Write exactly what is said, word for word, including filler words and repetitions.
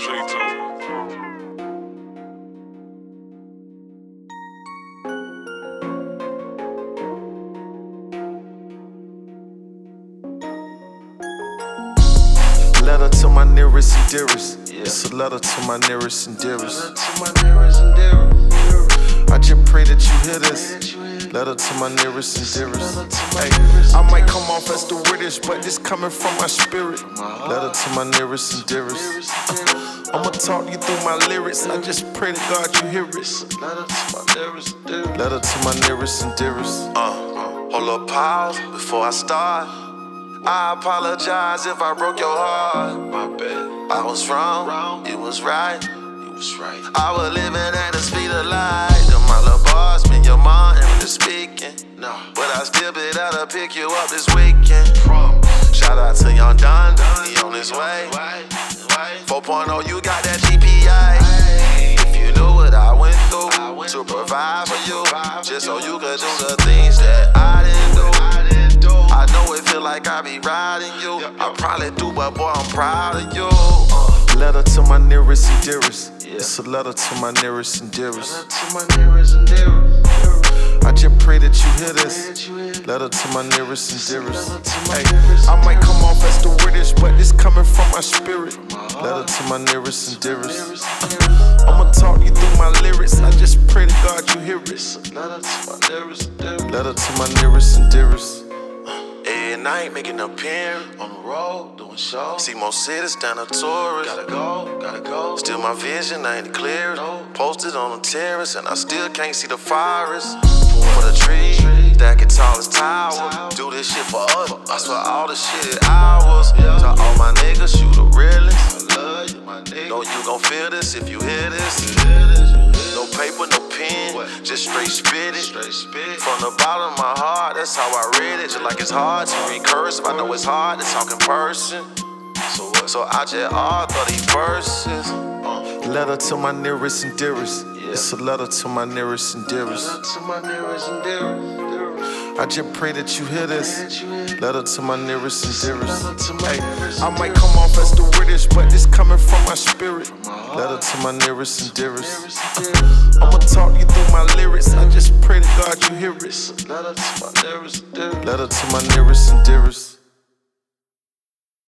Letter to my nearest and dearest. It's a letter to my nearest and dearest. I just pray that you hear this. Letter to my nearest and dearest. Hey, I might come off as the weirdest, but it's coming from my spirit. Letter to my nearest and dearest. I'ma talk you through my lyrics. I just pray to God you hear it. Letter to my nearest and dearest. Letter to my nearest and dearest. Uh, hold up, pause before I start. I apologize if I broke your heart. My bad. I was wrong. It was right. It was right. I was living at the speed of light. My little boss, me, your mom, and just speaking. No, but I still be there to pick you up this weekend. Promise. Shout out to Young Don, he on his way. four point oh, you got that G P A. If you knew what I went through to provide for you, just so you could do the things that I didn't do. I know it feel like I be riding you. I probably do, but boy, I'm proud of you. Uh, letter to my nearest and dearest. It's a letter to my nearest and dearest. I just pray that you hear this. Letter to my nearest and dearest. Hey, I might come off as the weirdest, but it's coming from my spirit. Letter to my nearest and dearest. I'ma talk you through my lyrics. I just pray to God you hear it. Letter to my nearest and dearest. Letter to my nearest and dearest. Every night making an appearance on the road, doing shows. See more cities down the tourist. Gotta go, gotta go. Still my vision ain't clear. Posted on the terrace and I still can't see the forest. For the trees, stacking tall as tower. Do this shit for us. I swear all this shit is ours. To all my niggas, you the realest. I love you, my nigga. Know you gon' feel this if you hear this. No paper, no pen, just straight spit it. From the bottom of my heart, that's how I read it. Just like it's hard to read cursive, I know it's hard to talk in person. So what? So I just all thirty verses. Uh. Letter to my nearest and dearest. It's a letter to my nearest and dearest. I just pray that you hear this. Letter to my nearest and dearest. Hey, I might come off as the weirdest, but it's coming from my spirit. Letter to my nearest and dearest. I'ma talk you through my lyrics. I just pray to God you hear it. Letter to my nearest and dearest. Letter to my nearest and dearest.